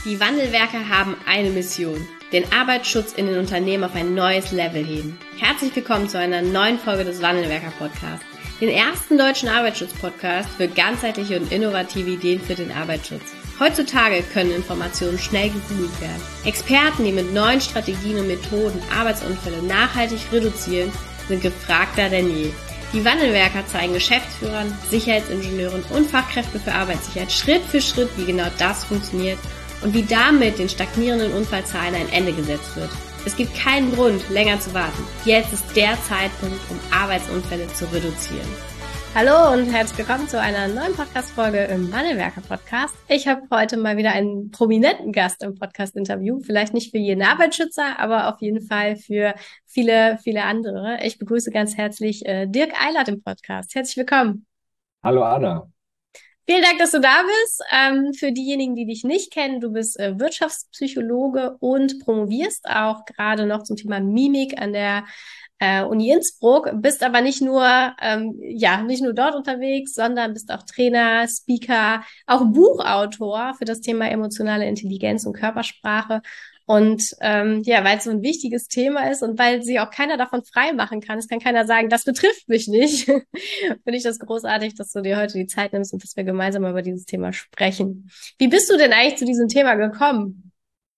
Die Wandelwerker haben eine Mission: den Arbeitsschutz in den Unternehmen auf ein neues Level heben. Herzlich willkommen zu einer neuen Folge des Wandelwerker-Podcasts, den ersten deutschen Arbeitsschutz-Podcast für ganzheitliche und innovative Ideen für den Arbeitsschutz. Heutzutage können Informationen schnell gegoogelt werden. Experten, die mit neuen Strategien und Methoden Arbeitsunfälle nachhaltig reduzieren, sind gefragter denn je. Die Wandelwerker zeigen Geschäftsführern, Sicherheitsingenieuren und Fachkräften für Arbeitssicherheit Schritt für Schritt, wie genau das funktioniert und wie damit den stagnierenden Unfallzahlen ein Ende gesetzt wird. Es gibt keinen Grund, länger zu warten. Jetzt ist der Zeitpunkt, um Arbeitsunfälle zu reduzieren. Hallo und herzlich willkommen zu einer neuen Podcast-Folge im Wandelwerker-Podcast. Ich habe heute mal wieder einen prominenten Gast im Podcast-Interview. Vielleicht nicht für jeden Arbeitsschützer, aber auf jeden Fall für viele, viele andere. Ich begrüße ganz herzlich Dirk Eilert im Podcast. Herzlich willkommen. Hallo Anna. Vielen Dank, dass du da bist. Für diejenigen, die dich nicht kennen, du bist Wirtschaftspsychologe und promovierst auch gerade noch zum Thema Mimik an der Uni Innsbruck, bist aber nicht nur nicht nur dort unterwegs, sondern bist auch Trainer, Speaker, auch Buchautor für das Thema emotionale Intelligenz und Körpersprache. Und weil es so ein wichtiges Thema ist und weil sie auch keiner davon frei machen kann, es kann keiner sagen, das betrifft mich nicht, finde ich das großartig, dass du dir heute die Zeit nimmst und dass wir gemeinsam über dieses Thema sprechen. Wie bist du denn eigentlich zu diesem Thema gekommen?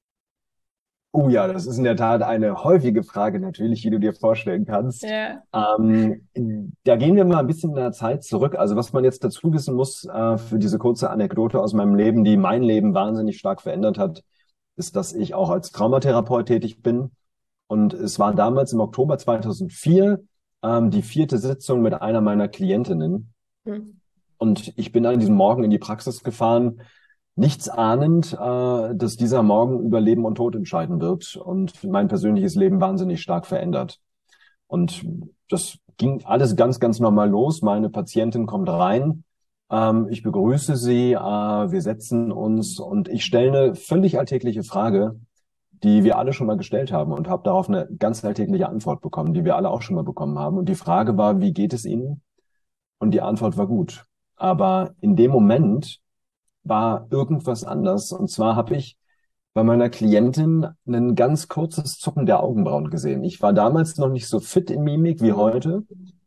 Oh ja, das ist in der Tat eine häufige Frage natürlich, wie du dir vorstellen kannst. Ja. Da gehen wir mal ein bisschen in der Zeit zurück. Also was man jetzt dazu wissen muss, für diese kurze Anekdote aus meinem Leben, die mein Leben wahnsinnig stark verändert hat, ist, dass ich auch als Traumatherapeut tätig bin. Und es war damals im Oktober 2004 die vierte Sitzung mit einer meiner Klientinnen. Hm. Und ich bin an diesem Morgen in die Praxis gefahren, nichts ahnend, dass dieser Morgen über Leben und Tod entscheiden wird und mein persönliches Leben wahnsinnig stark verändert. Und das ging alles ganz, ganz normal los. Meine Patientin kommt rein, ich begrüße sie, wir setzen uns und ich stelle eine völlig alltägliche Frage, die wir alle schon mal gestellt haben und habe darauf eine ganz alltägliche Antwort bekommen, die wir alle auch schon mal bekommen haben. Und die Frage war, wie geht es Ihnen? Und die Antwort war gut. Aber in dem Moment war irgendwas anders. Und zwar habe ich bei meiner Klientin ein ganz kurzes Zucken der Augenbrauen gesehen. Ich war damals noch nicht so fit in Mimik wie heute,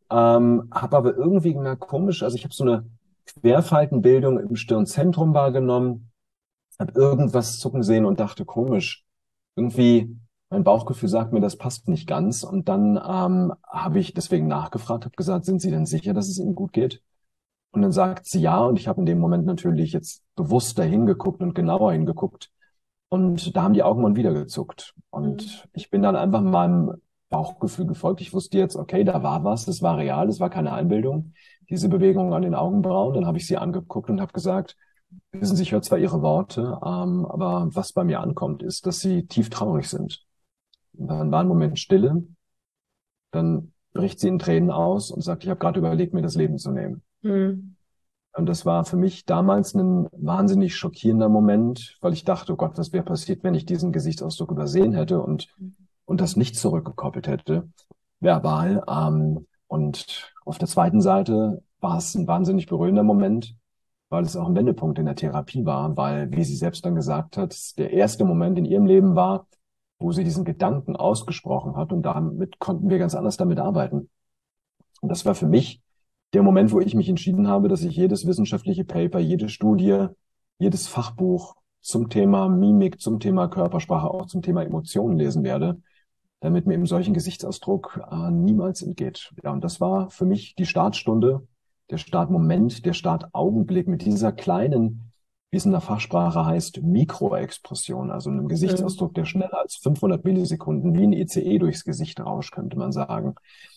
habe aber irgendwie gemerkt, komisch, also ich habe so eine Querfaltenbildung im Stirnzentrum wahrgenommen, habe irgendwas zucken sehen und dachte, komisch, irgendwie mein Bauchgefühl sagt mir, das passt nicht ganz. Und dann habe ich deswegen nachgefragt, habe gesagt, sind Sie denn sicher, dass es Ihnen gut geht? Und dann sagt sie ja, und ich habe in dem Moment natürlich jetzt bewusster hingeguckt und genauer hingeguckt. Und da haben die Augenbrauen wieder gezuckt. Und ich bin dann einfach meinem Bauchgefühl gefolgt. Ich wusste jetzt, okay, da war was, das war real, das war keine Einbildung, diese Bewegung an den Augenbrauen. Dann habe ich sie angeguckt und habe gesagt, wissen Sie, ich höre zwar Ihre Worte, aber was bei mir ankommt, ist, dass Sie tief traurig sind. Und dann war ein Moment Stille. Dann bricht sie in Tränen aus und sagt, ich habe gerade überlegt, mir das Leben zu nehmen. Hm. Und das war für mich damals ein wahnsinnig schockierender Moment, weil ich dachte, oh Gott, was wäre passiert, wenn ich diesen Gesichtsausdruck übersehen hätte und das nicht zurückgekoppelt hätte, verbal. Und auf der zweiten Seite war es ein wahnsinnig berührender Moment, weil es auch ein Wendepunkt in der Therapie war, weil, wie sie selbst dann gesagt hat, es der erste Moment in ihrem Leben war, wo sie diesen Gedanken ausgesprochen hat und damit konnten wir ganz anders damit arbeiten. Und das war für mich der Moment, wo ich mich entschieden habe, dass ich jedes wissenschaftliche Paper, jede Studie, jedes Fachbuch zum Thema Mimik, zum Thema Körpersprache, auch zum Thema Emotionen lesen werde, damit mir eben solchen Gesichtsausdruck niemals entgeht. Ja, und das war für mich die Startstunde, der Startmoment, der Startaugenblick mit dieser kleinen, wie es in der Fachsprache heißt, Mikroexpression, also einem Hm. Gesichtsausdruck, der schneller als 500 Millisekunden wie ein ICE durchs Gesicht rauscht, könnte man sagen.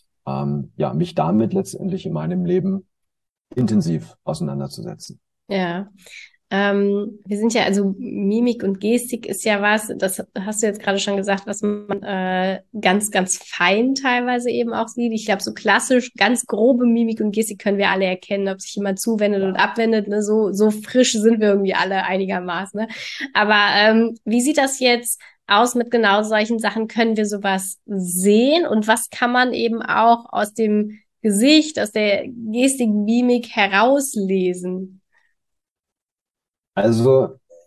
Mich damit letztendlich in meinem Leben intensiv auseinanderzusetzen. Ja. Wir sind ja, also Mimik und Gestik ist ja was, das hast du jetzt gerade schon gesagt, was man ganz, ganz fein teilweise eben auch sieht. Ich glaube, so klassisch, ganz grobe Mimik und Gestik können wir alle erkennen, ob sich jemand zuwendet und Ja. abwendet. Ne? So frisch sind wir irgendwie alle einigermaßen. Ne? Aber wie sieht das jetzt aus mit genau solchen Sachen? Können wir sowas sehen? Und was kann man eben auch aus dem Gesicht, aus der Gestik, Mimik herauslesen? Also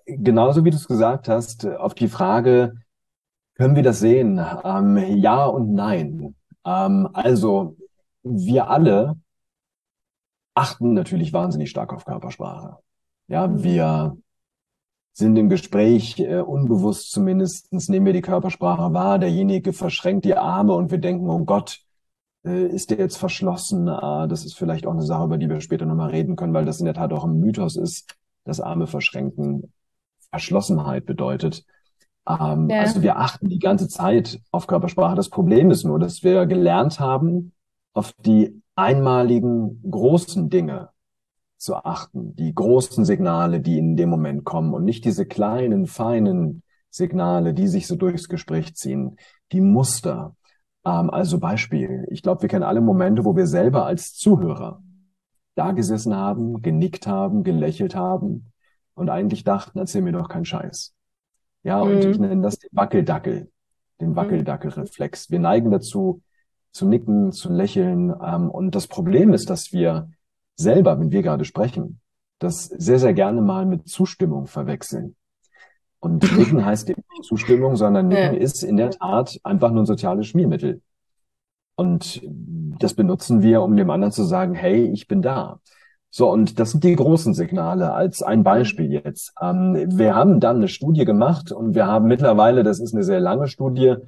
genauso wie du es gesagt hast, auf die Frage, können wir das sehen? Ja und nein. Also, wir alle achten natürlich wahnsinnig stark auf Körpersprache. Ja, Mhm. wir sind im Gespräch, unbewusst zumindestens nehmen wir die Körpersprache wahr. Derjenige verschränkt die Arme und wir denken, oh Gott, ist der jetzt verschlossen? Das ist vielleicht auch eine Sache, über die wir später nochmal reden können, weil das in der Tat auch ein Mythos ist, dass Arme verschränken Verschlossenheit bedeutet. Ja. Also wir achten die ganze Zeit auf Körpersprache. Das Problem ist nur, dass wir gelernt haben, auf die einmaligen großen Dinge zu achten, die großen Signale, die in dem Moment kommen und nicht diese kleinen, feinen Signale, die sich so durchs Gespräch ziehen, die Muster. Also Beispiel, ich glaube, wir kennen alle Momente, wo wir selber als Zuhörer da gesessen haben, genickt haben, gelächelt haben und eigentlich dachten, erzähl mir doch keinen Scheiß. Ja, und ich Mhm. nenne das den Mhm. Wackeldackelreflex. Wir neigen dazu, zu nicken, zu lächeln. Und das Problem ist, dass wir selber, wenn wir gerade sprechen, das sehr, sehr gerne mal mit Zustimmung verwechseln. Und Nicken heißt eben nicht Zustimmung, sondern Nicken Ja. ist in der Tat einfach nur ein soziales Schmiermittel. Und das benutzen wir, um dem anderen zu sagen, hey, ich bin da. So, und das sind die großen Signale als ein Mhm. Beispiel jetzt. Wir haben dann eine Studie gemacht und wir haben mittlerweile, das ist eine sehr lange Studie,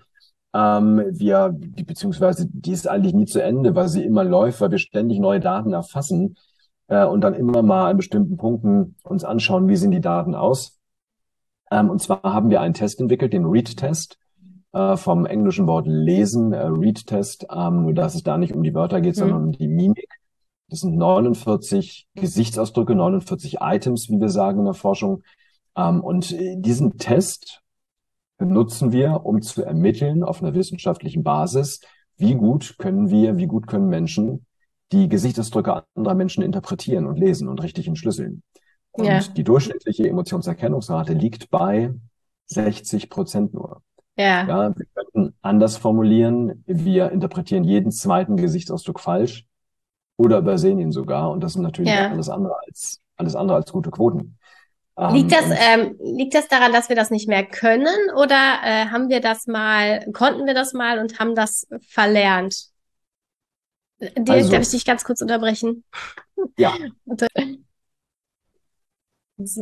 beziehungsweise die ist eigentlich nie zu Ende, weil sie immer läuft, weil wir ständig neue Daten erfassen und dann immer mal an bestimmten Punkten uns anschauen, wie sehen die Daten aus. Und zwar haben wir einen Test entwickelt, den Read-Test vom englischen Wort lesen, Read-Test, nur dass es da nicht um die Wörter geht, sondern Mhm. um die Mimik. Das sind 49 Gesichtsausdrücke, 49 Items, wie wir sagen in der Forschung. Und diesen Test nutzen wir, um zu ermitteln auf einer wissenschaftlichen Basis, wie gut können Menschen die Gesichtsausdrücke anderer Menschen interpretieren und lesen und richtig entschlüsseln. Ja. Und die durchschnittliche Emotionserkennungsrate liegt bei 60% nur. Ja. Ja, wir könnten anders formulieren, wir interpretieren jeden zweiten Gesichtsausdruck falsch oder übersehen ihn sogar. Und das sind natürlich Ja. alles andere als gute Quoten. Und Liegt das daran, dass wir das nicht mehr können oder konnten wir das mal und haben das verlernt? Dirk, darf ich also, dich ganz kurz unterbrechen? ja, So.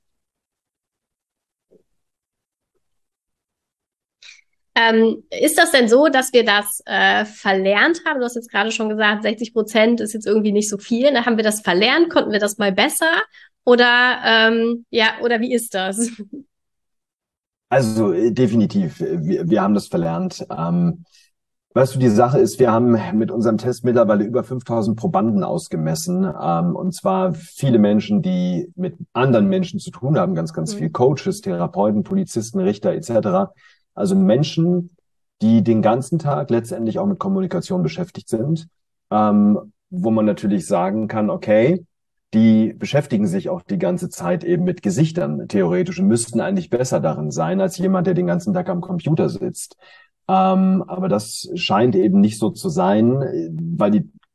Ist das denn so, dass wir das verlernt haben? Du hast jetzt gerade schon gesagt, 60% ist jetzt irgendwie nicht so viel. Da haben wir das verlernt? Konnten wir das mal besser? Oder ja, oder wie ist das? also definitiv, wir haben das verlernt. Weißt du, die Sache ist, wir haben mit unserem Test mittlerweile über 5000 Probanden ausgemessen. Und zwar viele Menschen, die mit anderen Menschen zu tun haben, ganz, ganz viel Hm. Coaches, Therapeuten, Polizisten, Richter etc. Also Menschen, die den ganzen Tag letztendlich auch mit Kommunikation beschäftigt sind, wo man natürlich sagen kann, okay, die beschäftigen sich auch die ganze Zeit eben mit Gesichtern theoretisch und müssten eigentlich besser darin sein als jemand, der den ganzen Tag am Computer sitzt. Aber das scheint eben nicht so zu sein, weil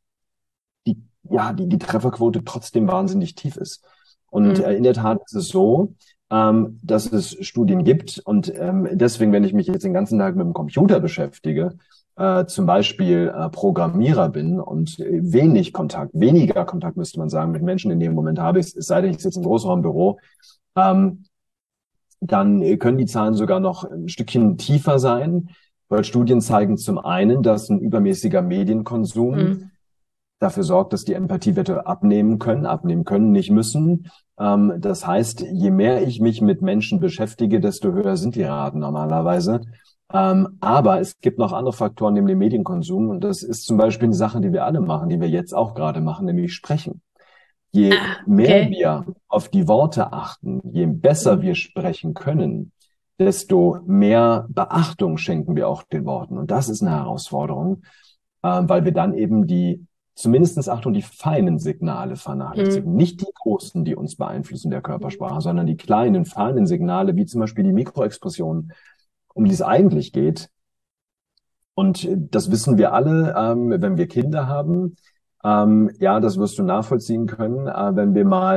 die Trefferquote trotzdem wahnsinnig tief ist. Und Hm. in der Tat ist es so, dass es Studien gibt und deswegen, wenn ich mich jetzt den ganzen Tag mit dem Computer beschäftige, zum Beispiel Programmierer bin und weniger Kontakt müsste man sagen, mit Menschen in dem Moment habe ich, es sei denn, ich sitze im Großraumbüro, ähm, dann können die Zahlen sogar noch ein Stückchen tiefer sein, weil Studien zeigen zum einen, dass ein übermäßiger Medienkonsum Hm. dafür sorgt, dass die Empathiewerte abnehmen können, nicht müssen. Das heißt, je mehr ich mich mit Menschen beschäftige, desto höher sind die Raten normalerweise. Aber es gibt noch andere Faktoren neben dem Medienkonsum und das ist zum Beispiel eine Sache, die wir alle machen, die wir jetzt auch gerade machen, nämlich sprechen. Je Ah, mehr okay. wir auf die Worte achten, je besser Hm. wir sprechen können, desto mehr Beachtung schenken wir auch den Worten. Und das ist eine Herausforderung, weil wir dann eben zumindestens Achtung, die feinen Signale Hm. vernachlässigen. Nicht die großen, die uns beeinflussen der Körpersprache, sondern die kleinen, feinen Signale, wie zum Beispiel die Mikroexpressionen, um die es eigentlich geht. Und das wissen wir alle, wenn wir Kinder haben. Ja, das wirst du nachvollziehen können, wenn wir mal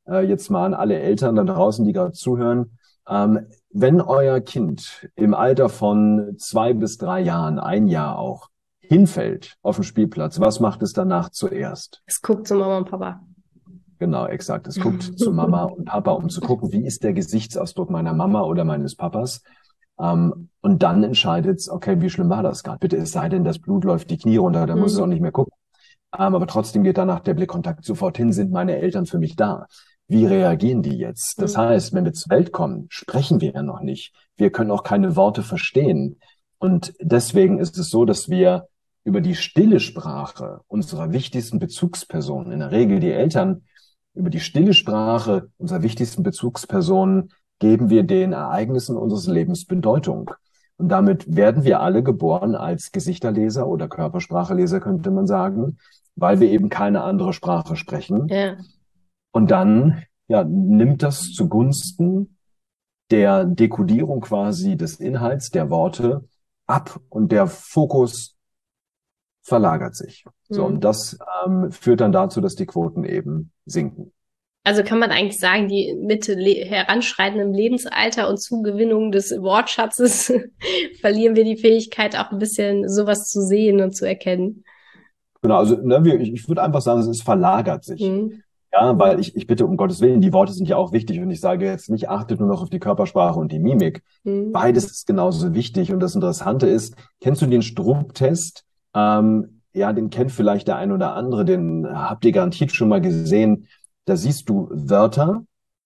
jetzt mal an alle Eltern da draußen, die gerade zuhören. Wenn euer Kind im Alter von 2 bis 3 Jahren, 1 Jahr auch, hinfällt auf dem Spielplatz, was macht es danach zuerst? Es guckt zu Mama und Papa. Genau, exakt. Es guckt zu Mama und Papa, um zu gucken, wie ist der Gesichtsausdruck meiner Mama oder meines Papas. Und dann entscheidet es, okay, wie schlimm war das gerade? Bitte, es sei denn, das Blut läuft die Knie runter, dann muss es auch nicht mehr gucken. Aber trotzdem geht danach der Blickkontakt sofort hin, sind meine Eltern für mich da? Wie reagieren die jetzt? Das heißt, wenn wir zur Welt kommen, sprechen wir ja noch nicht. Wir können auch keine Worte verstehen. Und deswegen ist es so, dass wir über die stille Sprache unserer wichtigsten Bezugspersonen, in der Regel die Eltern, über die stille Sprache unserer wichtigsten Bezugspersonen geben wir den Ereignissen unseres Lebens Bedeutung. Und damit werden wir alle geboren als Gesichterleser oder Körperspracheleser, könnte man sagen, weil wir eben keine andere Sprache sprechen. Ja. Und dann nimmt das zugunsten der Dekodierung quasi des Inhalts der Worte ab und der Fokus verlagert sich. So, und das führt dann dazu, dass die Quoten eben sinken. Also kann man eigentlich sagen, die mit heranschreitendem Lebensalter und Zugewinnung des Wortschatzes verlieren wir die Fähigkeit, auch ein bisschen sowas zu sehen und zu erkennen. Genau, also ich würde einfach sagen, es verlagert sich. Ja, weil ich bitte um Gottes Willen, die Worte sind ja auch wichtig und ich sage jetzt nicht, achtet nur noch auf die Körpersprache und die Mimik. Beides ist genauso wichtig und das Interessante ist, kennst du den Stroop-Test? Ja, den kennt vielleicht der ein oder andere, den habt ihr garantiert schon mal gesehen. Da siehst du Wörter,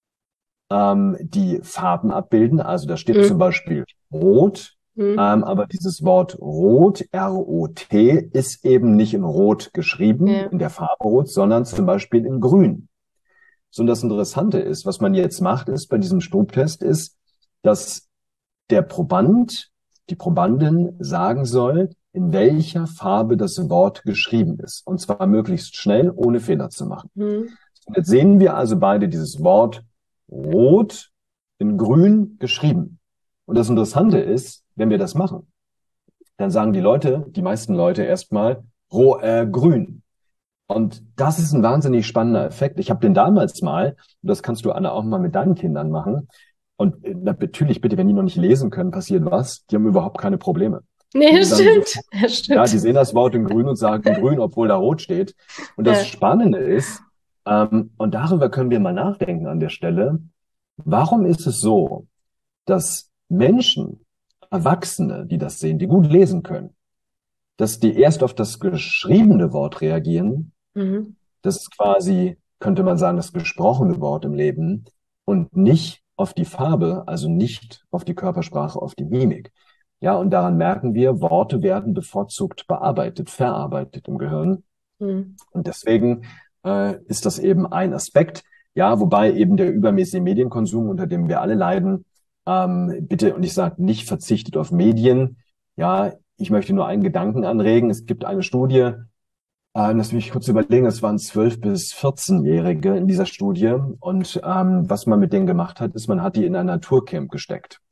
die Farben abbilden. Also da steht zum Beispiel rot, aber dieses Wort rot, R-O-T, ist eben nicht in rot geschrieben, in der Farbe rot, sondern zum Beispiel in grün. So, und das Interessante ist, was man jetzt macht, ist bei diesem Stroop-Test, ist, dass der Proband, die Probandin sagen soll, in welcher Farbe das Wort geschrieben ist. Und zwar möglichst schnell, ohne Fehler zu machen. Und jetzt sehen wir also beide dieses Wort rot in grün geschrieben. Und das Interessante ist, wenn wir das machen, dann sagen die meisten Leute erstmal grün. Und das ist ein wahnsinnig spannender Effekt. Ich habe den damals mal, und das kannst du, Anna, auch mal mit deinen Kindern machen. Und natürlich, bitte, wenn die noch nicht lesen können, passiert was. Die haben überhaupt keine Probleme. Nee, das stimmt. Ja, die sehen das Wort in grün und sagen grün, obwohl da rot steht. Und das Spannende ist, und darüber können wir mal nachdenken an der Stelle, warum ist es so, dass Menschen, Erwachsene, die das sehen, die gut lesen können, dass die erst auf das geschriebene Wort reagieren, das ist quasi, könnte man sagen, das gesprochene Wort im Leben und nicht auf die Farbe, also nicht auf die Körpersprache, auf die Mimik. Ja, und daran merken wir, Worte werden bevorzugt bearbeitet, verarbeitet im Gehirn. Und deswegen ist das eben ein Aspekt, ja, wobei eben der übermäßige Medienkonsum, unter dem wir alle leiden, bitte, und ich sage nicht verzichtet auf Medien, ja, ich möchte nur einen Gedanken anregen. Es gibt eine Studie, lass mich kurz überlegen, es waren 12- bis 14-Jährige in dieser Studie und was man mit denen gemacht hat, ist, man hat die in ein Naturcamp gesteckt.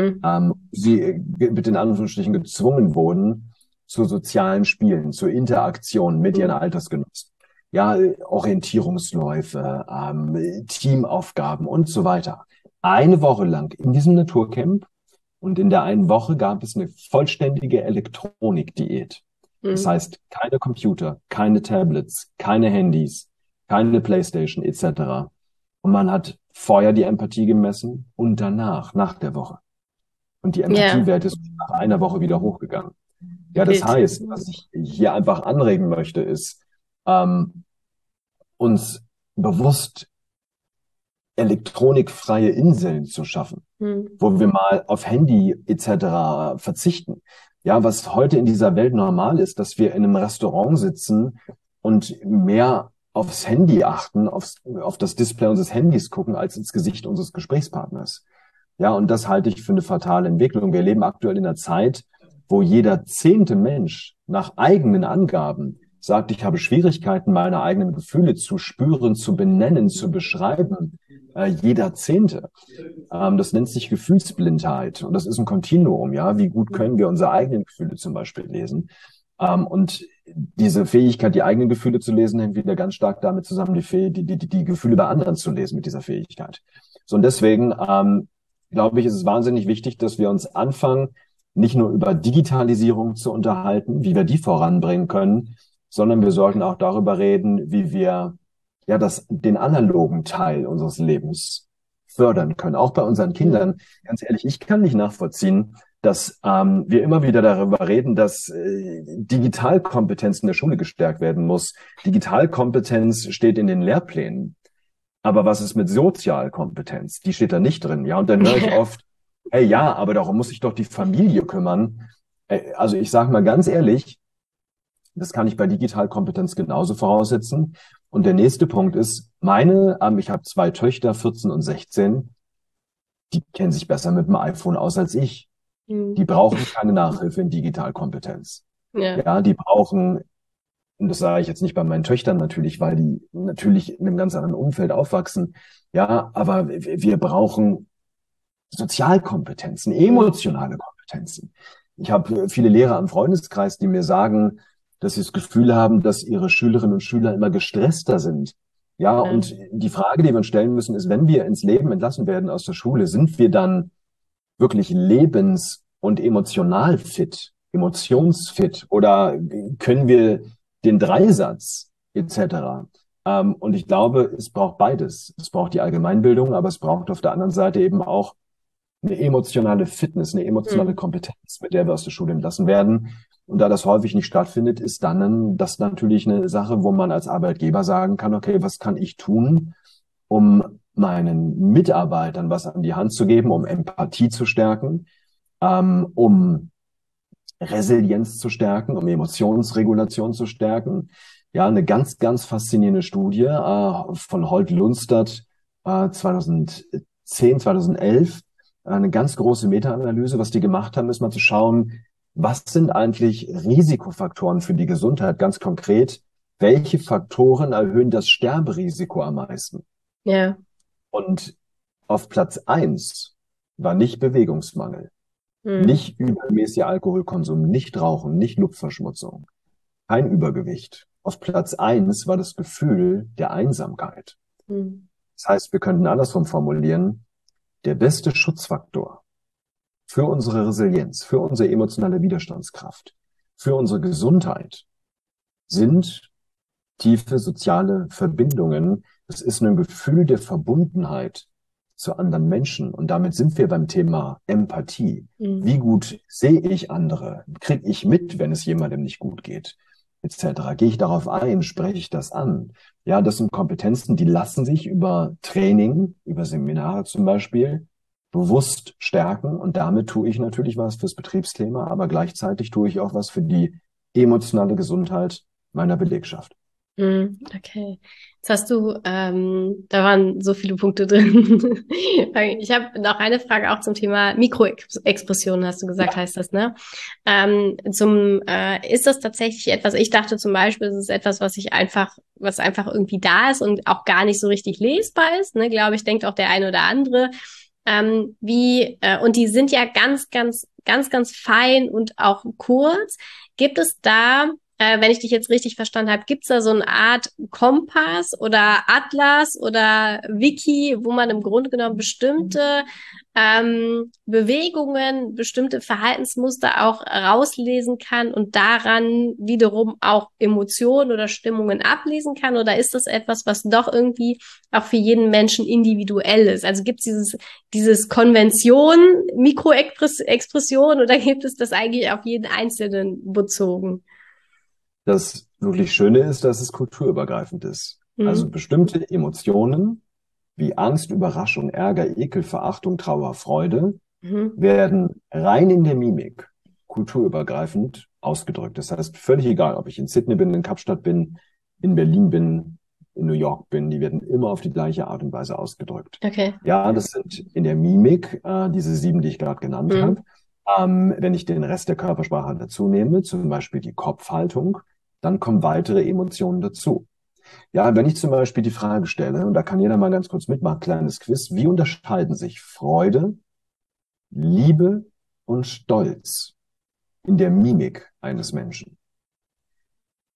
Sie mit in Anführungsstrichen gezwungen wurden zu sozialen Spielen, zur Interaktion mit ihren Altersgenossen. Ja, Orientierungsläufe, Teamaufgaben und so weiter. Eine Woche lang in diesem Naturcamp und in der einen Woche gab es eine vollständige Elektronikdiät. Das heißt, keine Computer, keine Tablets, keine Handys, keine Playstation etc. Und man hat vorher die Empathie gemessen und danach, nach der Woche. Und die Empathiewerte sind nach einer Woche wieder hochgegangen. Ja, das heißt, was ich hier einfach anregen möchte, ist, uns bewusst elektronikfreie Inseln zu schaffen, wo wir mal auf Handy etc. verzichten. Ja, was heute in dieser Welt normal ist, dass wir in einem Restaurant sitzen und mehr aufs Handy achten, auf das Display unseres Handys gucken, als ins Gesicht unseres Gesprächspartners. Ja, und das halte ich für eine fatale Entwicklung. Wir leben aktuell in einer Zeit, wo jeder 10. Mensch nach eigenen Angaben sagt, ich habe Schwierigkeiten, meine eigenen Gefühle zu spüren, zu benennen, zu beschreiben. Jeder 10. Das nennt sich Gefühlsblindheit. Und das ist ein Kontinuum, ja. Wie gut können wir unsere eigenen Gefühle zum Beispiel lesen? Und diese Fähigkeit, die eigenen Gefühle zu lesen, hängt wieder ganz stark damit zusammen, die Gefühle bei anderen zu lesen mit dieser Fähigkeit. So, und deswegen glaube ich, ist es wahnsinnig wichtig, dass wir uns anfangen, nicht nur über Digitalisierung zu unterhalten, wie wir die voranbringen können, sondern wir sollten auch darüber reden, wie wir ja den analogen Teil unseres Lebens fördern können. Auch bei unseren Kindern. Ganz ehrlich, ich kann nicht nachvollziehen, dass wir immer wieder darüber reden, dass Digitalkompetenz in der Schule gestärkt werden muss. Digitalkompetenz steht in den Lehrplänen. Aber was ist mit Sozialkompetenz? Die steht da nicht drin. Ja, und dann höre ich oft, hey, ja, aber darum muss sich doch die Familie kümmern. Also ich sage mal ganz ehrlich, das kann ich bei Digitalkompetenz genauso voraussetzen. Und der nächste Punkt ist, ich habe 2 Töchter, 14 und 16, die kennen sich besser mit dem iPhone aus als ich. Die brauchen keine Nachhilfe in Digitalkompetenz. Ja, die brauchen, und das sage ich jetzt nicht bei meinen Töchtern natürlich, weil die natürlich in einem ganz anderen Umfeld aufwachsen. Ja, aber wir brauchen Sozialkompetenzen, emotionale Kompetenzen. Ich habe viele Lehrer im Freundeskreis, die mir sagen, dass sie das Gefühl haben, dass ihre Schülerinnen und Schüler immer gestresster sind. Ja, und die Frage, die wir uns stellen müssen, ist, wenn wir ins Leben entlassen werden aus der Schule, sind wir dann wirklich lebens- und emotional fit, emotionsfit, oder können wir den Dreisatz etc.? Und ich glaube, es braucht beides. Es braucht die Allgemeinbildung, aber es braucht auf der anderen Seite eben auch eine emotionale Fitness, eine emotionale Kompetenz, mit der wir aus der Schule entlassen werden. Und da das häufig nicht stattfindet, ist dann das natürlich eine Sache, wo man als Arbeitgeber sagen kann, okay, was kann ich tun, um meinen Mitarbeitern was an die Hand zu geben, um Empathie zu stärken, um Resilienz zu stärken, um Emotionsregulation zu stärken. Ja, eine ganz, ganz faszinierende Studie von Holt Lundstad 2010, 2011, eine ganz große Meta-Analyse. Was die gemacht haben, ist mal zu schauen, was sind eigentlich Risikofaktoren für die Gesundheit? Ganz konkret, welche Faktoren erhöhen das Sterberisiko am meisten? Ja. Und auf Platz 1 war nicht Bewegungsmangel, nicht übermäßiger Alkoholkonsum, nicht Rauchen, nicht Luftverschmutzung, kein Übergewicht. Auf Platz 1 war das Gefühl der Einsamkeit. Das heißt, wir könnten andersrum formulieren, der beste Schutzfaktor für unsere Resilienz, für unsere emotionale Widerstandskraft, für unsere Gesundheit sind tiefe soziale Verbindungen. Es ist ein Gefühl der Verbundenheit zu anderen Menschen. Und damit sind wir beim Thema Empathie. Wie gut sehe ich andere? Kriege ich mit, wenn es jemandem nicht gut geht? Etc. Gehe ich darauf ein? Spreche ich das an? Ja, das sind Kompetenzen, die lassen sich über Training, über Seminare zum Beispiel, bewusst stärken. Und damit tue ich natürlich was fürs Betriebsklima, aber gleichzeitig tue ich auch was für die emotionale Gesundheit meiner Belegschaft. Okay. Jetzt hast du, da waren so viele Punkte drin. Ich habe noch eine Frage auch zum Thema Mikroexpressionen, hast du gesagt, heißt das, ne? Ist das tatsächlich etwas, ich dachte zum Beispiel, es ist etwas, was einfach irgendwie da ist und auch gar nicht so richtig lesbar ist, ne? Glaube ich, denkt auch der eine oder andere. Und die sind ja ganz, ganz, ganz, ganz fein und auch kurz. Gibt es da, wenn ich dich jetzt richtig verstanden habe, gibt es da so eine Art Kompass oder Atlas oder Wiki, wo man im Grunde genommen bestimmte Bewegungen, bestimmte Verhaltensmuster auch rauslesen kann und daran wiederum auch Emotionen oder Stimmungen ablesen kann? Oder ist das etwas, was doch irgendwie auch für jeden Menschen individuell ist? Also gibt es dieses Konvention, Mikroexpression, oder gibt es das eigentlich auf jeden Einzelnen bezogen? Das wirklich Schöne ist, dass es kulturübergreifend ist. Also bestimmte Emotionen wie Angst, Überraschung, Ärger, Ekel, Verachtung, Trauer, Freude werden rein in der Mimik kulturübergreifend ausgedrückt. Das heißt, völlig egal, ob ich in Sydney bin, in Kapstadt bin, in Berlin bin, in New York bin, die werden immer auf die gleiche Art und Weise ausgedrückt. Okay. Ja, das sind in der Mimik diese 7, die ich gerade genannt habe. Wenn ich den Rest der Körpersprache dazu nehme, zum Beispiel die Kopfhaltung, dann kommen weitere Emotionen dazu. Ja, wenn ich zum Beispiel die Frage stelle, und da kann jeder mal ganz kurz mitmachen, kleines Quiz, wie unterscheiden sich Freude, Liebe und Stolz in der Mimik eines Menschen?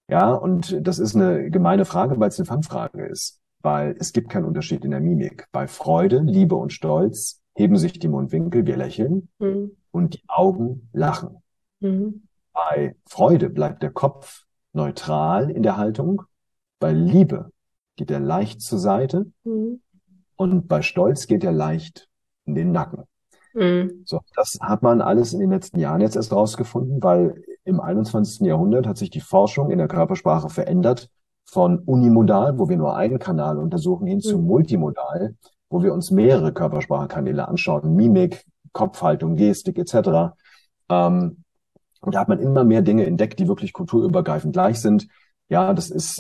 Ja, und das ist eine gemeine Frage, weil es eine Fangfrage ist, weil es gibt keinen Unterschied in der Mimik. Bei Freude, Liebe und Stolz heben sich die Mundwinkel, wir lächeln Mhm. und die Augen lachen. Mhm. Bei Freude bleibt der Kopf neutral in der Haltung. Bei Liebe geht er leicht zur Seite Mhm. und bei Stolz geht er leicht in den Nacken. Mhm. So, das hat man alles in den letzten Jahren jetzt erst rausgefunden, weil im 21. Jahrhundert hat sich die Forschung in der Körpersprache verändert von unimodal, wo wir nur einen Kanal untersuchen, hin zu Mhm. multimodal, wo wir uns mehrere Körpersprachenkanäle anschauen, Mimik, Kopfhaltung, Gestik etc. Und da hat man immer mehr Dinge entdeckt, die wirklich kulturübergreifend gleich sind. Ja,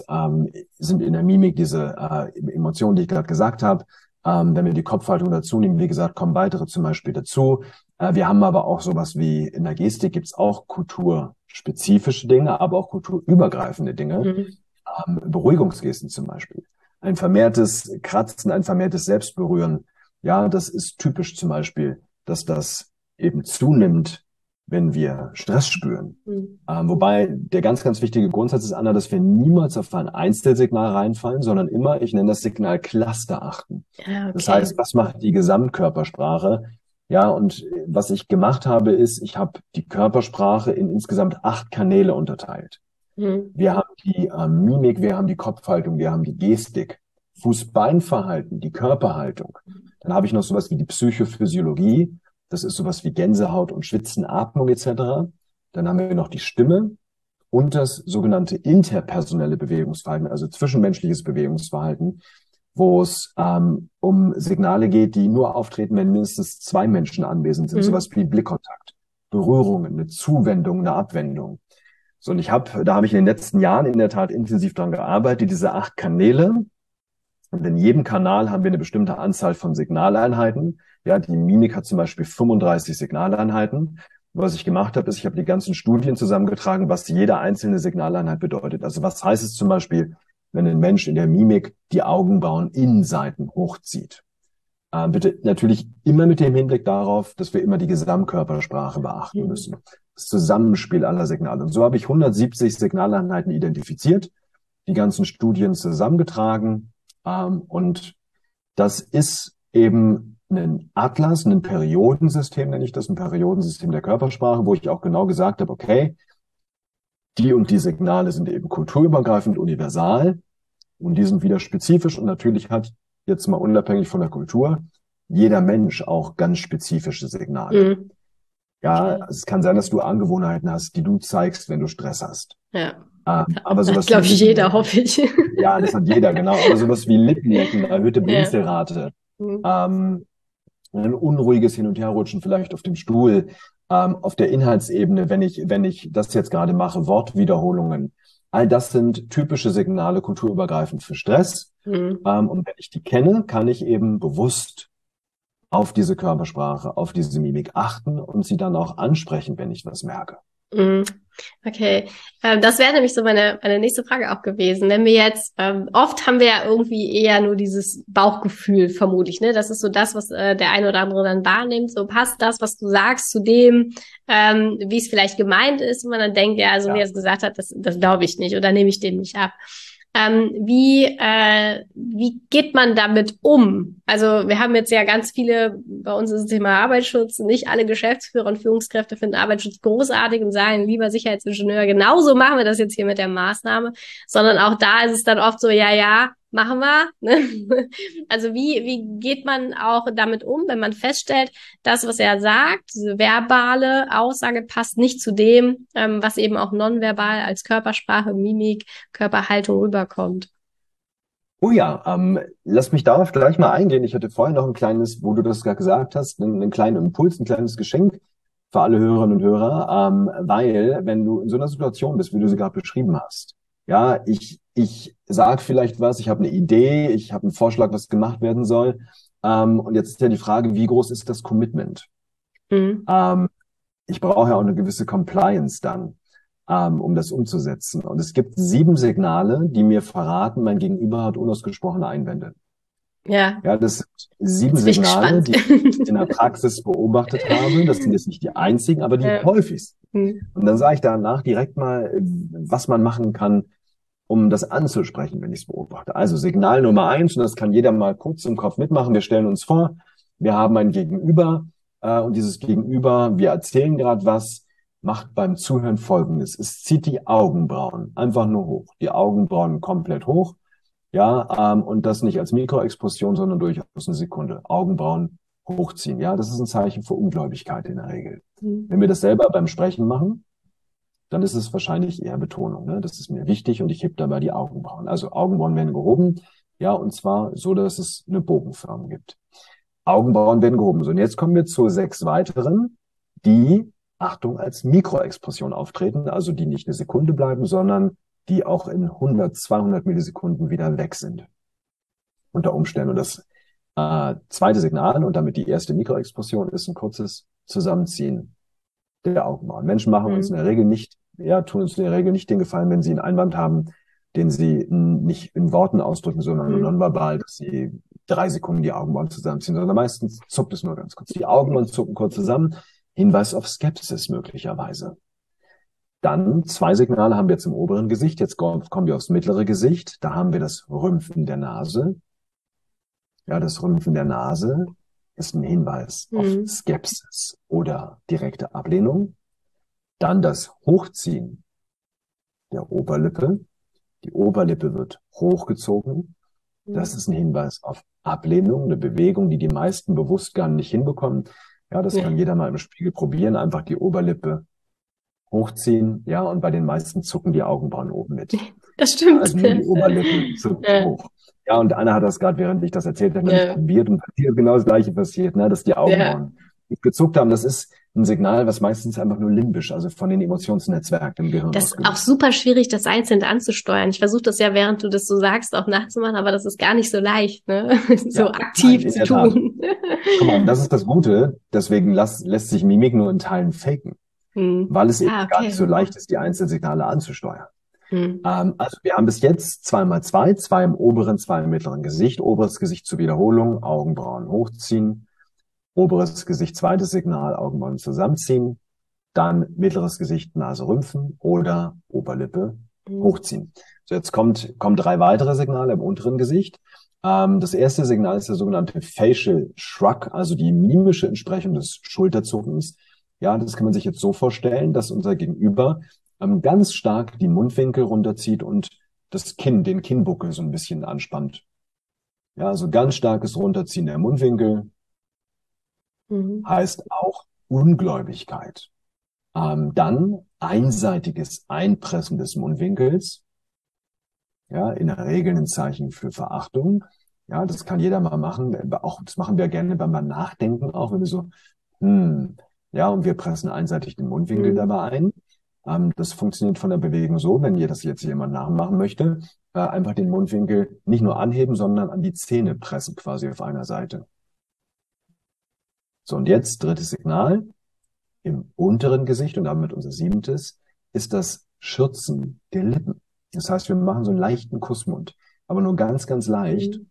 sind in der Mimik diese Emotionen, die ich gerade gesagt habe. Wenn wir die Kopfhaltung dazu nehmen, wie gesagt, kommen weitere zum Beispiel dazu. Wir haben aber auch sowas wie in der Gestik gibt's auch kulturspezifische Dinge, aber auch kulturübergreifende Dinge. Mhm. Beruhigungsgesten zum Beispiel. Ein vermehrtes Kratzen, ein vermehrtes Selbstberühren. Ja, das ist typisch zum Beispiel, dass das eben zunimmt, wenn wir Stress spüren. Mhm. Wobei der ganz, ganz wichtige Grundsatz ist, Anna, dass wir niemals auf ein Einzelsignal reinfallen, sondern immer, ich nenne das Signal Cluster achten. Ja, Das okay. heißt, was macht die Gesamtkörpersprache? Ja, und was ich gemacht habe, ist, ich habe die Körpersprache in insgesamt 8 Kanäle unterteilt. Mhm. Wir haben die Mimik, wir haben die Kopfhaltung, wir haben die Gestik, Fuß-Bein-Verhalten, die Körperhaltung. Dann habe ich noch sowas wie die Psychophysiologie. Das ist sowas wie Gänsehaut und Schwitzen, Atmung etc. Dann haben wir noch die Stimme und das sogenannte interpersonelle Bewegungsverhalten, also zwischenmenschliches Bewegungsverhalten, wo es um Signale geht, die nur auftreten, wenn mindestens 2 Menschen anwesend sind. Mhm. Sowas wie Blickkontakt, Berührungen, eine Zuwendung, eine Abwendung. So, und da habe ich in den letzten Jahren in der Tat intensiv dran gearbeitet, diese 8 Kanäle. Und in jedem Kanal haben wir eine bestimmte Anzahl von Signaleinheiten. Ja, die Mimik hat zum Beispiel 35 Signaleinheiten. Was ich gemacht habe, ist, ich habe die ganzen Studien zusammengetragen, was jede einzelne Signaleinheit bedeutet. Also was heißt es zum Beispiel, wenn ein Mensch in der Mimik die Augenbrauen-Innenseiten hochzieht? Bitte natürlich immer mit dem Hinblick darauf, dass wir immer die Gesamtkörpersprache beachten müssen. Das Zusammenspiel aller Signale. Und so habe ich 170 Signaleinheiten identifiziert, die ganzen Studien zusammengetragen. Und das ist eben ein Atlas, ein Periodensystem, nenne ich das, ein Periodensystem der Körpersprache, wo ich auch genau gesagt habe, okay, die und die Signale sind eben kulturübergreifend universal und die sind wieder spezifisch und natürlich hat jetzt mal unabhängig von der Kultur jeder Mensch auch ganz spezifische Signale. Mhm. Ja, Okay. es kann sein, dass du Angewohnheiten hast, die du zeigst, wenn du Stress hast. Ja. Aber Das sowas glaube wie ich jeder, Lippenlecken, hoffe ich. ja, das hat jeder, genau. Aber sowas wie Lippenlecken, erhöhte Ja. Blinzelrate, Mhm. ein unruhiges Hin- und Herrutschen vielleicht auf dem Stuhl, auf der Inhaltsebene, wenn ich das jetzt gerade mache, Wortwiederholungen. All das sind typische Signale kulturübergreifend für Stress. Mhm. Und wenn ich die kenne, kann ich eben bewusst auf diese Körpersprache, auf diese Mimik achten und sie dann auch ansprechen, wenn ich was merke. Mhm. Okay, das wäre nämlich so meine nächste Frage auch gewesen. Wenn wir jetzt, oft haben wir ja irgendwie eher nur dieses Bauchgefühl vermutlich, ne? Das ist so das, was der eine oder andere dann wahrnimmt. So passt das, was du sagst, zu dem, wie es vielleicht gemeint ist, und man dann denkt, ja, so wie er Ja. es gesagt hat, das glaube ich nicht oder nehme ich dem nicht ab. Wie geht man damit um? Also wir haben jetzt ja ganz viele, bei uns ist das Thema Arbeitsschutz, nicht alle Geschäftsführer und Führungskräfte finden Arbeitsschutz großartig und sagen, lieber Sicherheitsingenieur, genauso machen wir das jetzt hier mit der Maßnahme, sondern auch da ist es dann oft so, ja, machen wir. Ne? Also wie geht man auch damit um, wenn man feststellt, das, was er sagt, diese verbale Aussage passt nicht zu dem, was eben auch nonverbal als Körpersprache, Mimik, Körperhaltung rüberkommt. Oh ja, lass mich darauf gleich mal eingehen. Ich hatte vorher noch ein kleines, wo du das gerade gesagt hast, einen kleinen Impuls, ein kleines Geschenk für alle Hörerinnen und Hörer, weil wenn du in so einer Situation bist, wie du sie gerade beschrieben hast, ja, ich sag vielleicht was, ich habe eine Idee, ich habe einen Vorschlag, was gemacht werden soll, und jetzt ist ja die Frage, wie groß ist das Commitment? Mhm. Ich brauche ja auch eine gewisse Compliance dann, um das umzusetzen. Und es gibt 7 Signale, die mir verraten, mein Gegenüber hat unausgesprochene Einwände. Ja, Ja, das sind 7 jetzt bin ich Signale, gespannt. die ich in der Praxis beobachtet habe. Das sind jetzt nicht die einzigen, aber die Ja. häufigsten. Mhm. Und dann sage ich danach direkt mal, was man machen kann, um das anzusprechen, wenn ich es beobachte. Also Signal Nummer 1, und das kann jeder mal kurz im Kopf mitmachen. Wir stellen uns vor, wir haben ein Gegenüber, und dieses Gegenüber, wir erzählen gerade was, macht beim Zuhören Folgendes. Es zieht die Augenbrauen einfach nur hoch. Die Augenbrauen komplett hoch. Ja, und das nicht als Mikroexpression, sondern durchaus eine Sekunde. Augenbrauen hochziehen. Ja, das ist ein Zeichen für Ungläubigkeit in der Regel. Wenn wir das selber beim Sprechen machen, dann ist es wahrscheinlich eher Betonung. Ne? Das ist mir wichtig und ich heb dabei die Augenbrauen. Also Augenbrauen werden gehoben, ja, und zwar so, dass es eine Bogenform gibt. Augenbrauen werden gehoben. So, und jetzt kommen wir zu 6 weiteren, die, Achtung, als Mikroexpression auftreten, also die nicht eine Sekunde bleiben, sondern die auch in 100, 200 Millisekunden wieder weg sind. Unter Umständen. Und das zweite Signal und damit die erste Mikroexpression ist ein kurzes Zusammenziehen der Augenbrauen. Menschen machen uns in der Regel nicht, tun uns in der Regel nicht den Gefallen, wenn sie einen Einwand haben, den sie nicht in Worten ausdrücken, sondern nur nonverbal, dass sie 3 Sekunden die Augenbrauen zusammenziehen, sondern meistens zuckt es nur ganz kurz. Die Augenbrauen zucken kurz zusammen. Hinweis auf Skepsis möglicherweise. Dann 2 Signale haben wir jetzt im oberen Gesicht. Jetzt kommen wir aufs mittlere Gesicht. Da haben wir das Rümpfen der Nase. Ja, das Rümpfen der Nase ist ein Hinweis auf Skepsis oder direkte Ablehnung. Dann das Hochziehen der Oberlippe. Die Oberlippe wird hochgezogen. Das ist ein Hinweis auf Ablehnung, eine Bewegung, die die meisten bewusst gar nicht hinbekommen. Ja, das kann jeder mal im Spiegel probieren. Einfach die Oberlippe hochziehen. Ja, und bei den meisten zucken die Augenbrauen oben mit. Das stimmt. Also nur die Oberlippe zuckt hoch. Ja, und Anna hat das gerade, während ich das erzählt habe, probiert und hier genau das Gleiche passiert, ne, dass die Augenbrauen gezuckt haben. Das ist ein Signal, was meistens einfach nur limbisch, also von den Emotionsnetzwerken im Gehirn Das ist auch super schwierig, das einzeln anzusteuern. Ich versuche das ja, während du das so sagst, auch nachzumachen, aber das ist gar nicht so leicht, ne? So aktiv zu tun. Guck mal, das ist das Gute. Deswegen lässt sich Mimik nur in Teilen faken, weil es eben gar nicht so leicht ist, die einzelnen Signale anzusteuern. Also wir haben bis jetzt 2x2, 2 im oberen, 2 im mittleren Gesicht. Oberes Gesicht zur Wiederholung, Augenbrauen hochziehen. Oberes Gesicht, zweites Signal, Augenbrauen zusammenziehen. Dann mittleres Gesicht, Nase rümpfen oder Oberlippe hochziehen. So, jetzt kommt 3 weitere Signale im unteren Gesicht. Das erste Signal ist der sogenannte Facial Shrug, also die mimische Entsprechung des Schulterzuckens. Ja, das kann man sich jetzt so vorstellen, dass unser Gegenüber ganz stark die Mundwinkel runterzieht und das Kinn, den Kinnbuckel so ein bisschen anspannt. Ja, also ganz starkes Runterziehen der Mundwinkel heißt auch Ungläubigkeit. Dann einseitiges Einpressen des Mundwinkels. Ja, in der Regel ein Zeichen für Verachtung. Ja, das kann jeder mal machen. Auch, das machen wir gerne beim Nachdenken, auch wenn wir so, ja, und wir pressen einseitig den Mundwinkel dabei ein. Das funktioniert von der Bewegung so, wenn ihr das jetzt jemand nachmachen möchte, einfach den Mundwinkel nicht nur anheben, sondern an die Zähne pressen, quasi auf einer Seite. So, und jetzt drittes Signal. Im unteren Gesicht, und damit unser 7. ist das Schürzen der Lippen. Das heißt, wir machen so einen leichten Kussmund, aber nur ganz, ganz leicht.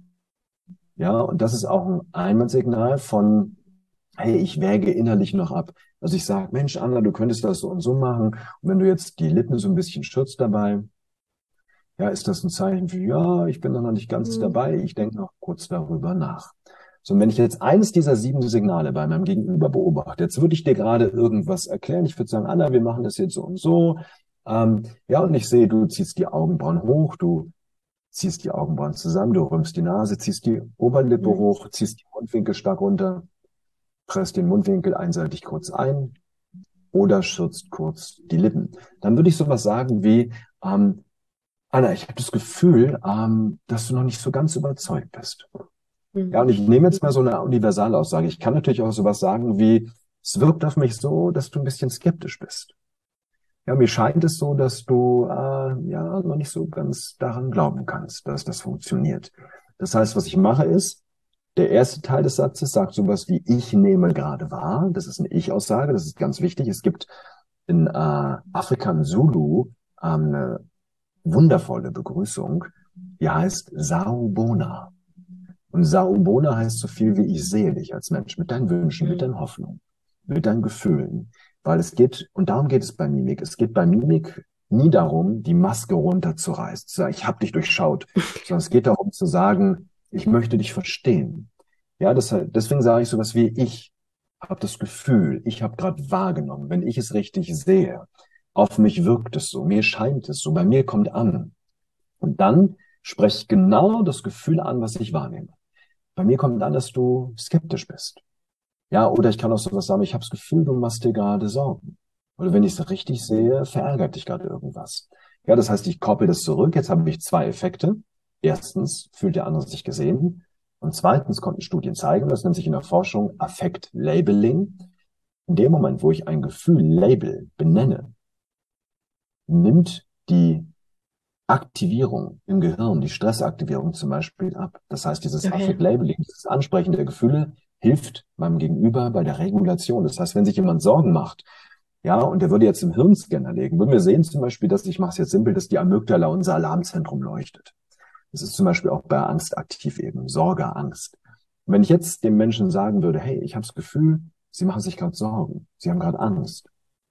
Ja, und das ist auch ein Einwandsignal von, hey, ich wäge innerlich noch ab. Also ich sage, Mensch, Anna, du könntest das so und so machen. Und wenn du jetzt die Lippen so ein bisschen schürzt dabei, ja, ist das ein Zeichen für, ja, ich bin noch nicht ganz dabei, ich denke noch kurz darüber nach. So, und wenn ich jetzt eines dieser 7 Signale bei meinem Gegenüber beobachte, jetzt würde ich dir gerade irgendwas erklären. Ich würde sagen, Anna, wir machen das jetzt so und so. Ja, und ich sehe, du ziehst die Augenbrauen hoch, du ziehst die Augenbrauen zusammen, du rümpfst die Nase, ziehst die Oberlippe hoch, ziehst die Mundwinkel stark runter, presst den Mundwinkel einseitig kurz ein oder schürzt kurz die Lippen. Dann würde ich sowas sagen wie, Anna, ich habe das Gefühl, dass du noch nicht so ganz überzeugt bist. Ja, und ich nehme jetzt mal so eine Universalaussage. Ich kann natürlich auch sowas sagen wie, es wirkt auf mich so, dass du ein bisschen skeptisch bist. Ja, mir scheint es so, dass du ja noch nicht so ganz daran glauben kannst, dass das funktioniert. Das heißt, was ich mache ist, der erste Teil des Satzes sagt sowas wie, ich nehme gerade wahr. Das ist eine Ich-Aussage, das ist ganz wichtig. Es gibt in Afrikan Zulu eine wundervolle Begrüßung, die heißt Sawubona. Und Sawubona heißt so viel wie ich sehe dich als Mensch, mit deinen Wünschen, mit deinen Hoffnungen, mit deinen Gefühlen. Weil es geht, und darum geht es bei Mimik, es geht bei Mimik nie darum, die Maske runterzureißen, zu sagen, ich habe dich durchschaut, sondern es geht darum zu sagen, ich möchte dich verstehen. Ja, deswegen sage ich sowas wie, ich habe das Gefühl, ich habe gerade wahrgenommen, wenn ich es richtig sehe, auf mich wirkt es so, mir scheint es so, bei mir kommt an. Und dann spreche ich genau das Gefühl an, was ich wahrnehme. Bei mir kommt an, dass du skeptisch bist. Ja, oder ich kann auch sowas sagen, ich habe das Gefühl, du machst dir gerade Sorgen. Oder wenn ich es richtig sehe, verärgert dich gerade irgendwas. Ja, das heißt, ich koppel das zurück. Jetzt habe ich zwei Effekte. Erstens, fühlt der andere sich gesehen. Und zweitens konnten Studien zeigen, das nennt sich in der Forschung Affekt-Labeling. In dem Moment, wo ich ein Gefühl label, benenne, nimmt die Aktivierung im Gehirn, die Stressaktivierung zum Beispiel ab. Das heißt, dieses Affekt-Labeling, dieses Ansprechen der Gefühle, hilft meinem Gegenüber bei der Regulation. Das heißt, wenn sich jemand Sorgen macht, ja, und der würde jetzt im Hirnscanner legen, würden wir sehen zum Beispiel, dass, ich mache es jetzt simpel, dass die Amygdala, unser Alarmzentrum, leuchtet. Das ist zum Beispiel auch bei Angst aktiv eben, Sorge, Angst. Und wenn ich jetzt dem Menschen sagen würde, hey, ich habe das Gefühl, Sie machen sich gerade Sorgen, Sie haben gerade Angst,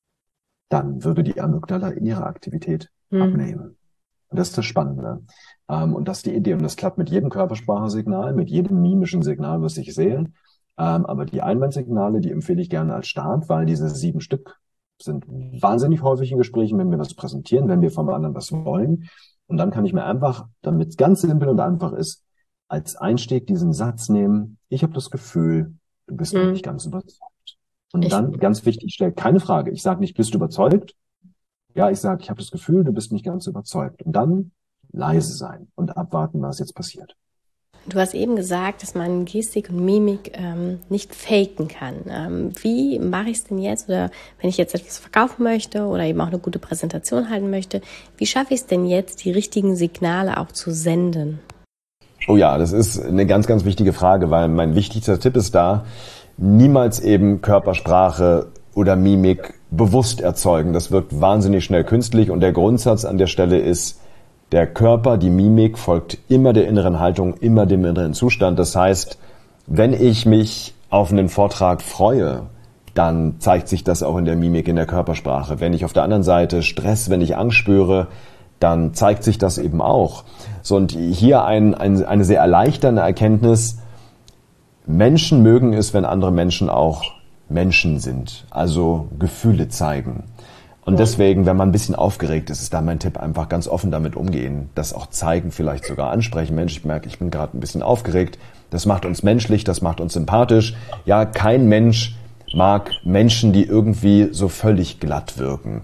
dann würde die Amygdala in ihrer Aktivität abnehmen. Und das ist das Spannende. Und das ist die Idee. Und das klappt mit jedem Körpersprachesignal, mit jedem mimischen Signal, was ich sehe. Aber die Einwandsignale, die empfehle ich gerne als Start, weil diese 7 Stück sind wahnsinnig häufig in Gesprächen, wenn wir was präsentieren, wenn wir vom anderen was wollen. Und dann kann ich mir einfach, damit es ganz simpel und einfach ist, als Einstieg diesen Satz nehmen, ich habe das Gefühl, du bist noch nicht ganz überzeugt. Und dann, ganz wichtig, ich stelle keine Frage. Ich sage nicht, bist du überzeugt? Ja, ich sage, ich habe das Gefühl, du bist nicht ganz überzeugt. Und dann leise sein und abwarten, was jetzt passiert. Du hast eben gesagt, dass man Gestik und Mimik nicht faken kann. Wie mache ich es denn jetzt? Oder wenn ich jetzt etwas verkaufen möchte oder eben auch eine gute Präsentation halten möchte, wie schaffe ich es denn jetzt, die richtigen Signale auch zu senden? Oh ja, das ist eine ganz, ganz wichtige Frage, weil mein wichtigster Tipp ist da, niemals eben Körpersprache oder Mimik bewusst erzeugen. Das wirkt wahnsinnig schnell künstlich und der Grundsatz an der Stelle ist, der Körper, die Mimik folgt immer der inneren Haltung, immer dem inneren Zustand. Das heißt, wenn ich mich auf einen Vortrag freue, dann zeigt sich das auch in der Mimik, in der Körpersprache. Wenn ich auf der anderen Seite Stress, wenn ich Angst spüre, dann zeigt sich das eben auch. So, und hier eine sehr erleichternde Erkenntnis: Menschen mögen es, wenn andere Menschen auch Menschen sind, also Gefühle zeigen. Und deswegen, wenn man ein bisschen aufgeregt ist, ist da mein Tipp, einfach ganz offen damit umgehen, das auch zeigen, vielleicht sogar ansprechen. Mensch, ich merke, ich bin gerade ein bisschen aufgeregt. Das macht uns menschlich, das macht uns sympathisch. Ja, kein Mensch mag Menschen, die irgendwie so völlig glatt wirken,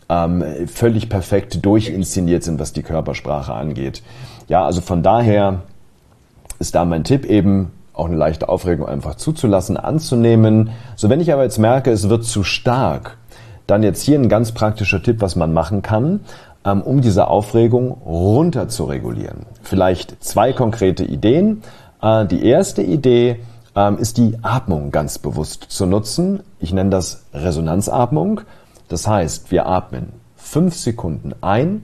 völlig perfekt durchinszeniert sind, was die Körpersprache angeht. Ja, also von daher ist da mein Tipp eben, auch eine leichte Aufregung einfach zuzulassen, anzunehmen. So, wenn ich aber jetzt merke, es wird zu stark, dann jetzt hier ein ganz praktischer Tipp, was man machen kann, um diese Aufregung runter zu regulieren. Vielleicht 2 konkrete Ideen. Die erste Idee ist die Atmung ganz bewusst zu nutzen. Ich nenne das Resonanzatmung. Das heißt, wir atmen 5 Sekunden ein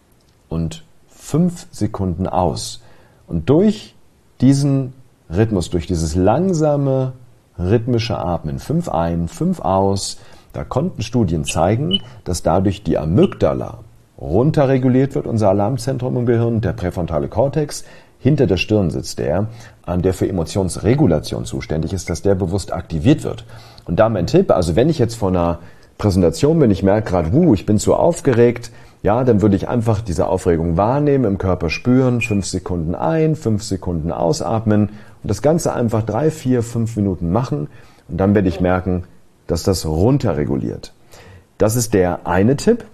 und 5 Sekunden aus. Und durch diesen Rhythmus, durch dieses langsame, rhythmische Atmen, 5 ein, 5 aus, da konnten Studien zeigen, dass dadurch die Amygdala runterreguliert wird, unser Alarmzentrum im Gehirn, der präfrontale Kortex. Hinter der Stirn sitzt der für Emotionsregulation zuständig ist, dass der bewusst aktiviert wird. Und da mein Tipp, also wenn ich jetzt vor einer Präsentation bin, ich merke gerade, ich bin zu aufgeregt, ja, dann würde ich einfach diese Aufregung wahrnehmen, im Körper spüren, 5 Sekunden ein, 5 Sekunden ausatmen und das Ganze einfach 3, 4, 5 Minuten machen und dann werde ich merken, dass das runterreguliert. Das ist der eine Tipp.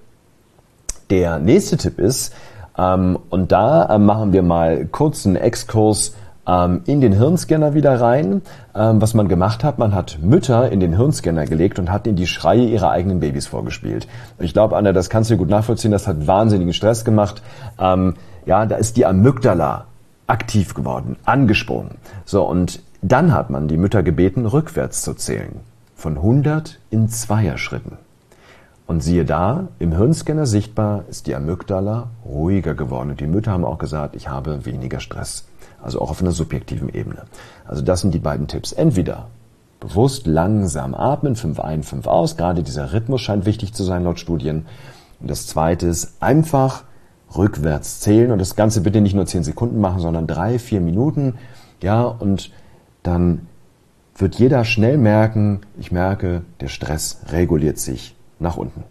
Der nächste Tipp ist, und da machen wir mal kurz einen Exkurs in den Hirnscanner wieder rein. Was man gemacht hat, man hat Mütter in den Hirnscanner gelegt und hat ihnen die Schreie ihrer eigenen Babys vorgespielt. Ich glaube, Anna, das kannst du gut nachvollziehen, das hat wahnsinnigen Stress gemacht. Ja, da ist die Amygdala aktiv geworden, angesprungen. So, und dann hat man die Mütter gebeten, rückwärts zu zählen. Von 100 in Zweierschritten. Und siehe da, im Hirnscanner sichtbar ist die Amygdala ruhiger geworden. Und die Mütter haben auch gesagt, ich habe weniger Stress. Also auch auf einer subjektiven Ebene. Also das sind die beiden Tipps. Entweder bewusst langsam atmen, 5 ein, 5 aus. Gerade dieser Rhythmus scheint wichtig zu sein laut Studien. Und das zweite ist einfach rückwärts zählen und das Ganze bitte nicht nur 10 Sekunden machen, sondern 3-4 Minuten. Ja, und dann wird jeder schnell merken, ich merke, der Stress reguliert sich nach unten.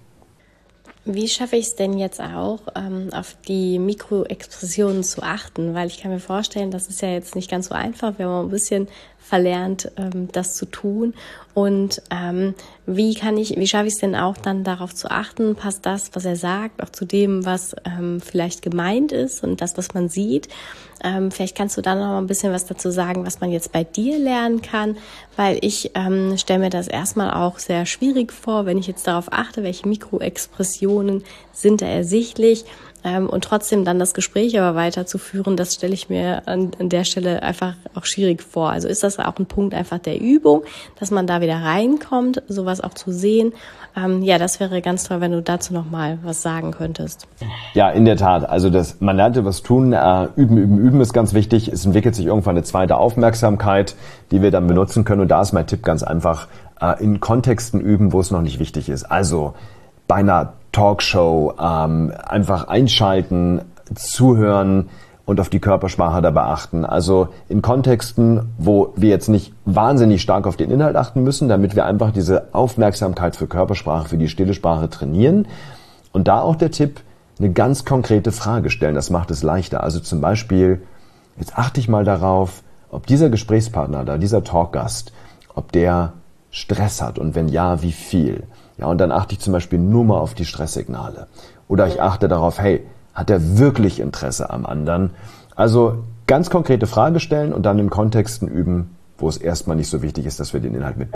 Wie schaffe ich es denn jetzt auch, auf die Mikroexpressionen zu achten? Weil ich kann mir vorstellen, das ist ja jetzt nicht ganz so einfach. Wir haben ein bisschen verlernt, das zu tun. Und wie schaffe ich es denn auch dann darauf zu achten? Passt das, was er sagt, auch zu dem, was vielleicht gemeint ist und das, was man sieht? Vielleicht kannst du da noch mal ein bisschen was dazu sagen, was man jetzt bei dir lernen kann, weil ich stelle mir das erstmal auch sehr schwierig vor, wenn ich jetzt darauf achte, welche Mikroexpressionen sind da ersichtlich und trotzdem dann das Gespräch aber weiterzuführen, das stelle ich mir an der Stelle einfach auch schwierig vor. Also ist das auch ein Punkt einfach der Übung, dass man da wieder reinkommt, sowas auch zu sehen. Ja, das wäre ganz toll, wenn du dazu noch mal was sagen könntest. Ja, in der Tat. Also man lernt was tun. Üben ist ganz wichtig. Es entwickelt sich irgendwann eine zweite Aufmerksamkeit, die wir dann benutzen können. Und da ist mein Tipp ganz einfach, in Kontexten üben, wo es noch nicht wichtig ist. Also bei einer Talkshow einfach einschalten, zuhören und auf die Körpersprache dabei achten. Also in Kontexten, wo wir jetzt nicht wahnsinnig stark auf den Inhalt achten müssen, damit wir einfach diese Aufmerksamkeit für Körpersprache, für die stille Sprache trainieren. Und da auch der Tipp, eine ganz konkrete Frage stellen. Das macht es leichter. Also zum Beispiel, jetzt achte ich mal darauf, ob dieser Gesprächspartner da, dieser Talkgast, ob der Stress hat und wenn ja, wie viel. Ja, und dann achte ich zum Beispiel nur mal auf die Stresssignale. Oder ich achte darauf, hey, hat er wirklich Interesse am anderen? Also ganz konkrete Frage stellen und dann in Kontexten üben, wo es erstmal nicht so wichtig ist, dass wir den Inhalt mit.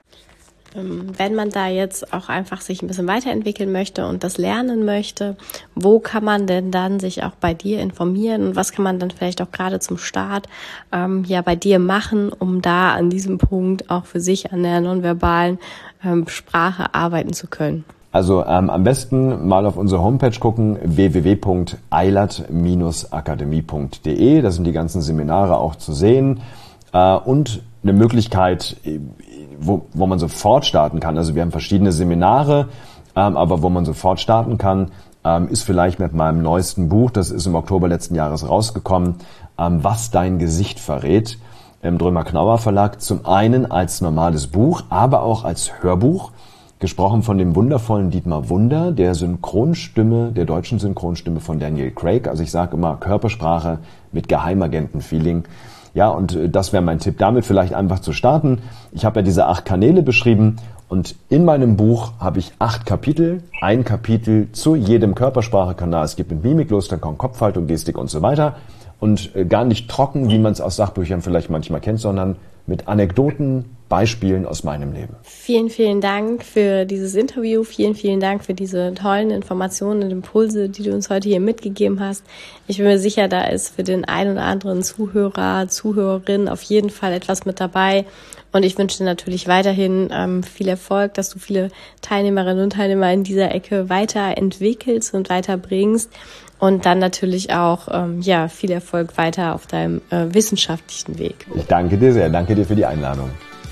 Wenn man da jetzt auch einfach sich ein bisschen weiterentwickeln möchte und das lernen möchte, wo kann man denn dann sich auch bei dir informieren und was kann man dann vielleicht auch gerade zum Start bei dir machen, um da an diesem Punkt auch für sich an der nonverbalen Sprache arbeiten zu können? Also am besten mal auf unsere Homepage gucken, www.eilert-akademie.de. Da sind die ganzen Seminare auch zu sehen und eine Möglichkeit, wo man sofort starten kann. Also wir haben verschiedene Seminare, aber wo man sofort starten kann, ist vielleicht mit meinem neuesten Buch, das ist im Oktober letzten Jahres rausgekommen, Was dein Gesicht verrät, im Drömer-Knauer Verlag. Zum einen als normales Buch, aber auch als Hörbuch, gesprochen von dem wundervollen Dietmar Wunder, der deutschen Synchronstimme von Daniel Craig. Also ich sage immer Körpersprache mit Geheimagenten-Feeling. Ja, und das wäre mein Tipp, damit vielleicht einfach zu starten. Ich habe ja diese 8 Kanäle beschrieben und in meinem Buch habe ich 8 Kapitel, ein Kapitel zu jedem Körpersprache-Kanal. Es gibt mit Mimik los, dann kommt Kopfhaltung, Gestik und so weiter. Und gar nicht trocken, wie man es aus Sachbüchern vielleicht manchmal kennt, sondern mit Anekdoten, Beispielen aus meinem Leben. Vielen, vielen Dank für dieses Interview. Vielen, vielen Dank für diese tollen Informationen und Impulse, die du uns heute hier mitgegeben hast. Ich bin mir sicher, da ist für den einen oder anderen Zuhörer, Zuhörerin auf jeden Fall etwas mit dabei. Und ich wünsche dir natürlich weiterhin viel Erfolg, dass du viele Teilnehmerinnen und Teilnehmer in dieser Ecke weiterentwickelst und weiterbringst. Und dann natürlich auch viel Erfolg weiter auf deinem wissenschaftlichen Weg. Ich danke dir sehr. Danke dir für die Einladung.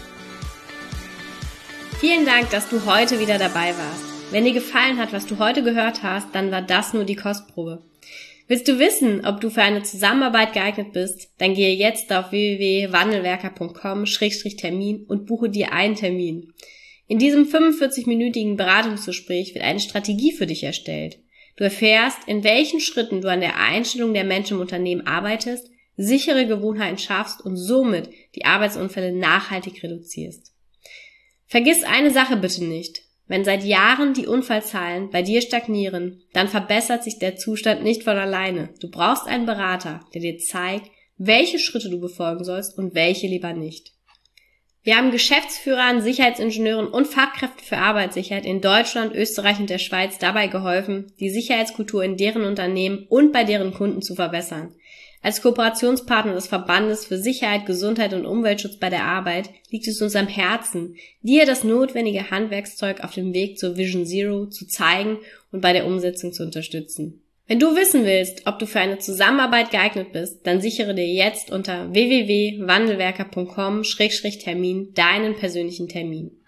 Vielen Dank, dass du heute wieder dabei warst. Wenn dir gefallen hat, was du heute gehört hast, dann war das nur die Kostprobe. Willst du wissen, ob du für eine Zusammenarbeit geeignet bist? Dann gehe jetzt auf www.wandelwerker.com/Termin und buche dir einen Termin. In diesem 45-minütigen Beratungsgespräch wird eine Strategie für dich erstellt. Du erfährst, in welchen Schritten du an der Einstellung der Menschen im Unternehmen arbeitest, sichere Gewohnheiten schaffst und somit die Arbeitsunfälle nachhaltig reduzierst. Vergiss eine Sache bitte nicht. Wenn seit Jahren die Unfallzahlen bei dir stagnieren, dann verbessert sich der Zustand nicht von alleine. Du brauchst einen Berater, der dir zeigt, welche Schritte du befolgen sollst und welche lieber nicht. Wir haben Geschäftsführern, Sicherheitsingenieuren und Fachkräften für Arbeitssicherheit in Deutschland, Österreich und der Schweiz dabei geholfen, die Sicherheitskultur in deren Unternehmen und bei deren Kunden zu verbessern. Als Kooperationspartner des Verbandes für Sicherheit, Gesundheit und Umweltschutz bei der Arbeit liegt es uns am Herzen, dir das notwendige Handwerkszeug auf dem Weg zur Vision Zero zu zeigen und bei der Umsetzung zu unterstützen. Wenn du wissen willst, ob du für eine Zusammenarbeit geeignet bist, dann sichere dir jetzt unter www.wandelwerker.com/Termin deinen persönlichen Termin.